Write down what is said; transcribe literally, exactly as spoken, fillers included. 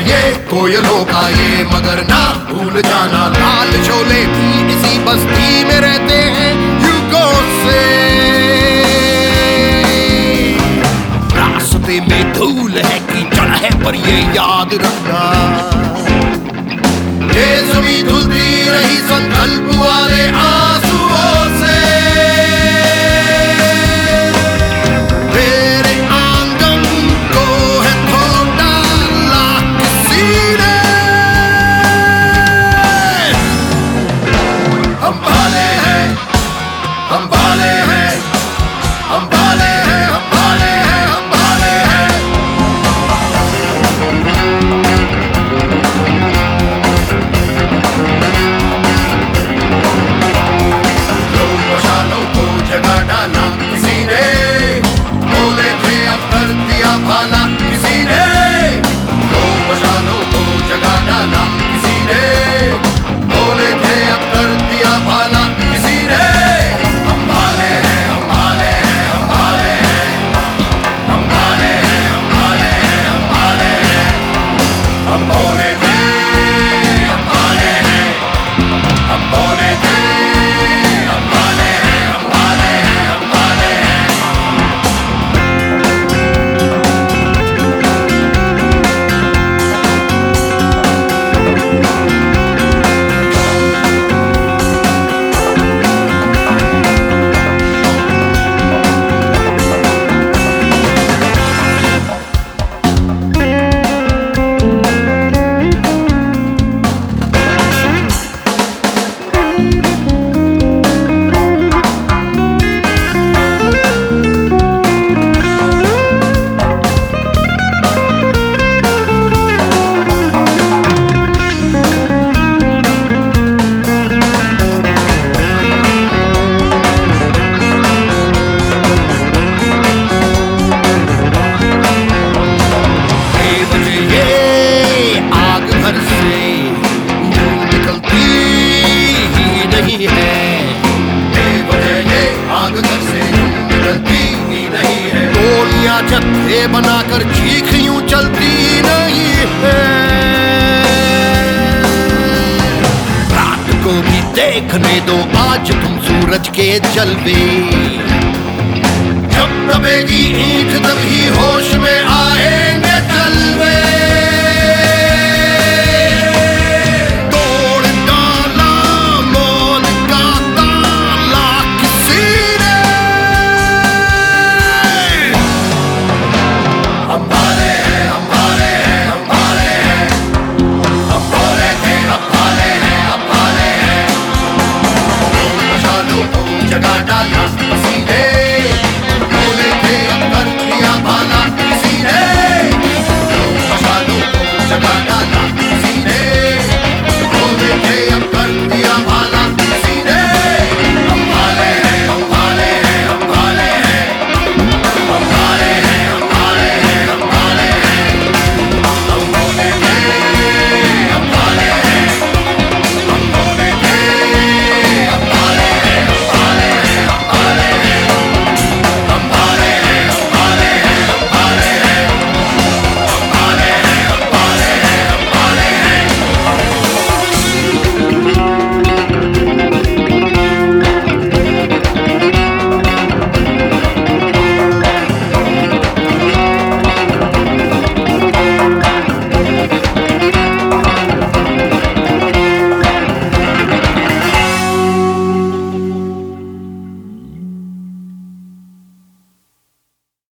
ये कोयलों का ये मगर ना भूल जाना, लाल शोले भी इसी बस्ती में रहते हैं युगों से। रास्ते में धूल है कीचड़ है पर ये याद रखना, ये जमीन धुलती रही संकल्प वाले आंसुओं से। मेरे आंगन को है धो डाला किसी ने, हम भाले हैं, हम भाले हैं, हम भाले हैं, हम भाले हैं, हम भाले हैं। लोग मशालों को जगा डाला किसी ने, बोले थे अब कर दिया भाला किसी ने। लोग मशालों को जगा डाला किसी ने, बोले थे अब कर दिया भाला किसी ने। हम भाले हैं, हम भाले हैं, हम भाले हैं, हम भाले हैं, हम भाले हैं, हम भाले हैं। हम बोले थे हम भाले हैं, हम बोले थे हम भाले हैं, हम भाले हैं, हम भाले हैं। जत्थे बनाकर चीख यूं चलती नहीं है, रात को भी देखने दो आज तुम सूरज के जलवे। जब दबेगी ईंट तभी होश में आएंगे जलवे।